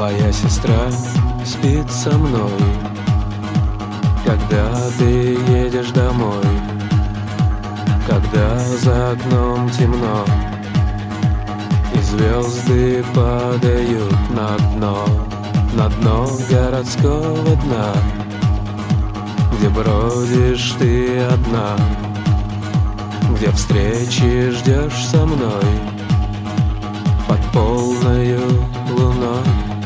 Твоя сестра спит со мной, когда ты едешь домой, когда за окном темно и звезды падают на дно городского дна, где бродишь ты одна, где встречи ждешь со мной под полною луной.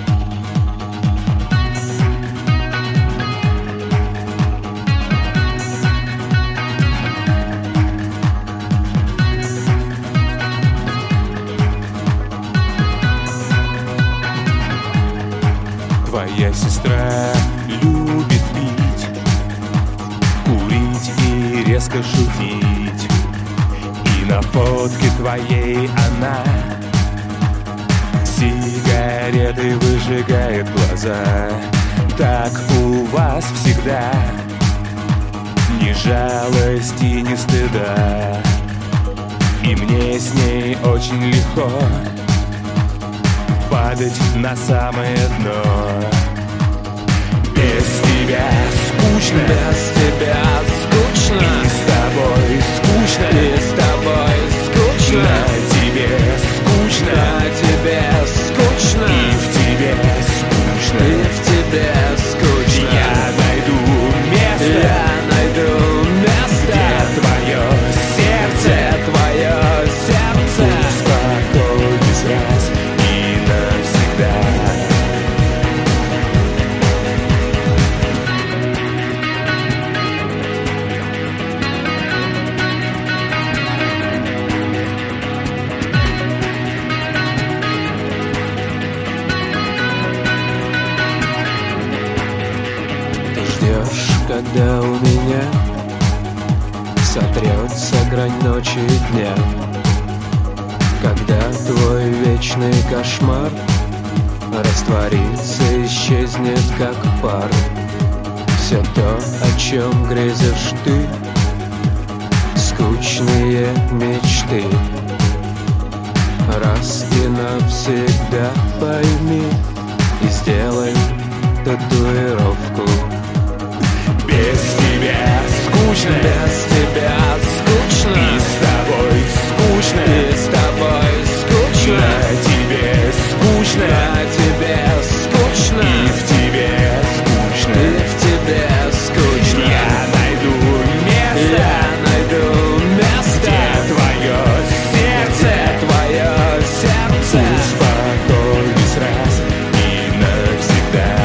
Твоя сестра любит пить, курить и резко шутить. И на фотке твоей она сигареты выжигает глаза. Так у вас всегда ни жалости, ни стыда. И мне с ней очень легко падать на самое дно. Без тебя скучно, Без тебя скучно, и с тобой скучно, и с тобой скучно, на тебе скучно, на тебе скучно, и в тебе скучно, и в тебе скучно. Я найду место, Я найду место, где твое сердце, твое сердце успокоить раз и навсегда. Ты ждешь, когда у меня сотрется грань ночи и дня, когда твой вечный кошмар растворится, исчезнет как пар. Все то, о чем грезишь ты, скучные мечты. Раз и навсегда пойми и сделай татуировку. Без тебя скучно, Без тебя скучно, и с тобой скучно, и с тобой скучно, на тебе скучно, на тебе скучно, и в тебе скучно. и в тебе скучно. Я найду место, Я найду место, где твое сердце твое сердце успокоить раз и навсегда.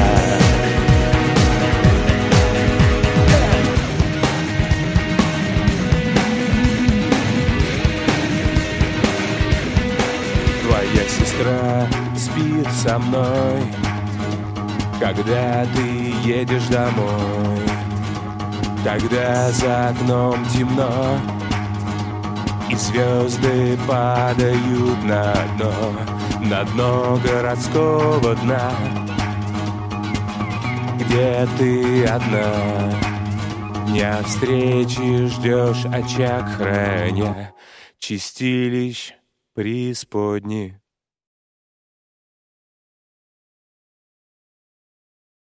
Твоя сестра спит со мной, когда ты едешь домой, когда за окном темно и звезды падают на дно городского дна, где ты одна, дня встречи ждешь очаг храня, чистилищ преисподней.